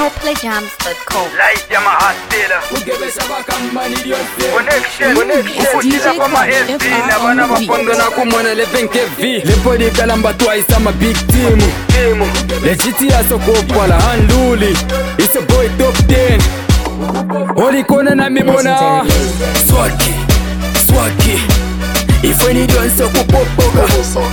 CopleyJams.com. Light ya mahasela Connection Ukutila kwa ma-FB na bana mapondo na kumona lepenkevi Lepodi kalamba twice I'm a big team Legiti ya sokopala handuli It's a boy top 10 Oli kona na mibona Swaki Ifwe ni donso kupopoka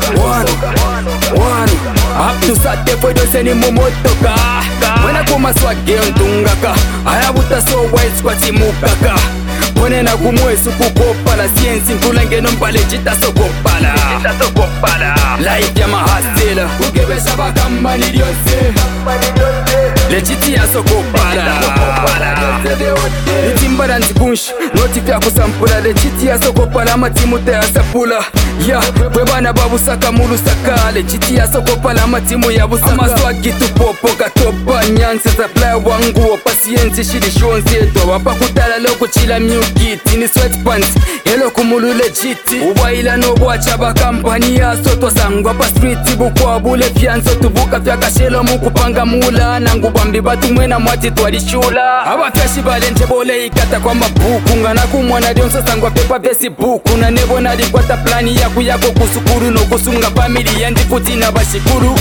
Wanu Up to sate fwe donse ni mumotoka Mwana kuma swage ontungaka Ayabuta so wise kwa timukaka Mwane na kumwesu kukopala Siensi nkulenge nombale jita sokopala Life ya mahasela Ukebesha bakamba ni dionse Legiti ya sokopala Nitimbara nzikunshi Notifya kusampula Legiti ya sokopala Matimu ya sapula Ya Bwebana babusaka mulusaka Legiti ya sokopala Matimu ya busaka Amaswagi tupopoka Topa nyanse Supply wangu Pasienzi shirishonze Wapa kutala loko chila miugiti Ni sweatpants Hello kumulu legiti Uwaila no wacha bakampani ya soto sangwa pa street Bukwa bule fianzo tubuka fya kashelo mukupanga mula Nangu bambi batu mwena mwati tuwarishula Aba fyashi balente bole ikata kwa mabuku Ngana kumwana dionso sangwa pepa Facebook Na nebo nalikwata plani yaku yako kusukuru No kusunga family yandi puti na bashikuru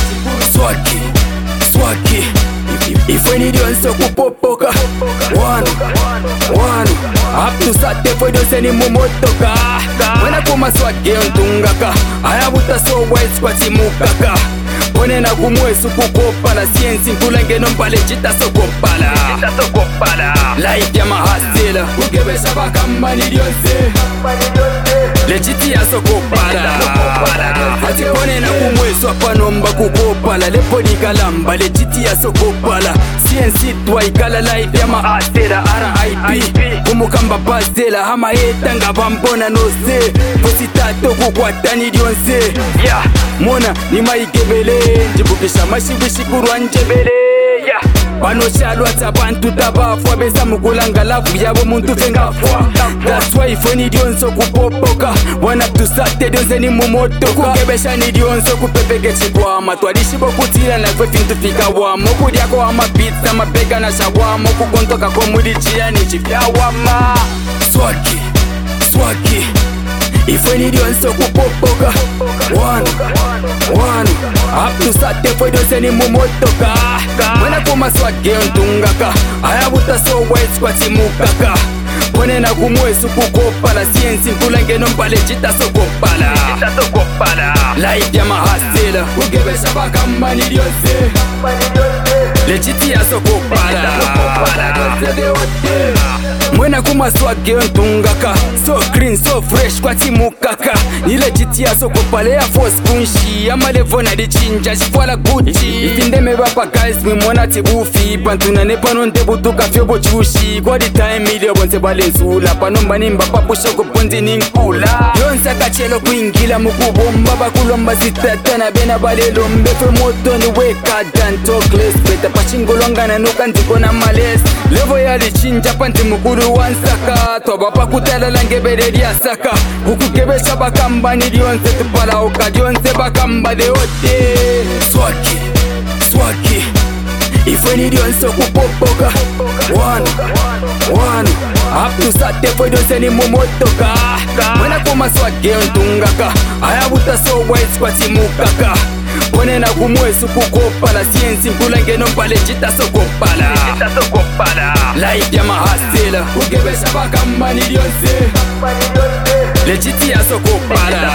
Swaki Ifwe ni dionso kupopoka Wanu Up to sate fwe donse ni mumotoka Mwena kuma swage ontungaka Ayabuta so wise kwa timukaka Mwane na kumwesu kukopala Siensi nkulenge nombale jita sokopala Life ya mahasela Ukebesha bakamba ni dionse Legiti ya sokopala Hati kone na kumwesu apanomba kukopala Lepodi kalamba legiti ya sokopala Siensi twa ikala life ya mahasela RIP Kumukamba basela Hama etanga bambona nose Positato kukwata ni dionse Mona ni maikebele Jibukisha mashibishi kurwa njebele Pano shalwa tabantu tabafwa Besa mukulanga lafu yabo muntu fengafwa That's why ifwe ni dionso kupopoka Wana tusate dionse ni mumotoka Kukebesha ni dionso kupepeke chibwama Twadishibo kutila na kwe fintu fika wamo Kudiako wa mapizza mapega na shawamo Kukontoka komudi chia ni chifya wama Swaki Ifwe ni dionso kupopoka Wanu Up to sate fwe donse ni mumotoka Mwena kuma swage ontungaka Ayabuta so wise kwa timukaka Mwane na kumwesu kukopala Siensi nkulenge nombale jita sokopala Life ya mahasela Ukebesha bakamba ni dionse Legiti ya sokopala Mwena kuma swage ontungaka So clean, so fresh kwa timukaka Ni legiti ya sokopala ya force kunshi Amalevo na di chinja shifwala Gucci Ifindeme bapa guys mwimona tibufi Pantuna ne panonte butuka fyobo chushi Kwa di time ilio bonse balenzula Panomba nimba papusho kuponzi ninkula Yonsa kachelo kuingila mukubomba Bakulomba zitatana bena balelombe Fwe moto ni weka dan talk less Beta pachingolongana nuka nziko na males Levo ya di chinja panti mukuru wansaka Toba pakutala langebere dia saka Ukukebesha bakamba ni dionse tupala oka Dionse bakamba de ote Swaki Ifwe ni dionso kupopoka Wanu Up to sate fwe donse ni mumotoka Mwena kuma swage ontungaka Ayabuta so wise kwa timukaka Mwane na kumwesu kukopala Siensi nkulenge nombale jita sokopala Life ya mahasela Ukebesha bakamba ni dionse Legiti ya sokopala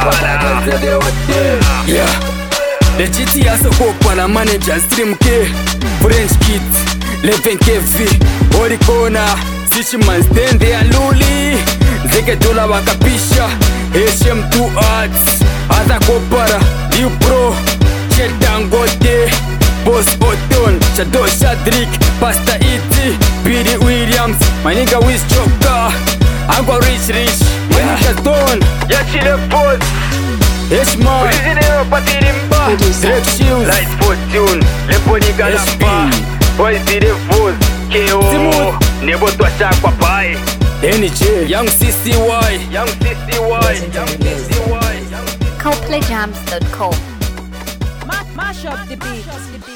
Legiti ya sokopala Manager Stream K French Kids 11KV Orikona Sichiman Stende ya Luli Zeke dola wakapisha HM2 Arts Aza Kopara You Pro Chetangote Boss Oton Shadow Shadrick Pasta E.T. Billy Williams Maninga Wiz Choka Angwa Rich Maninga Stone Yachile Boss Heshman Prisinero Patirimba Drake Shields Light Fortune Leponi Galamba Boys Dire Voz K.O. Nebo Twacha kwa Pai NJ Young CCY CopleyJams.com. Mash up the beat.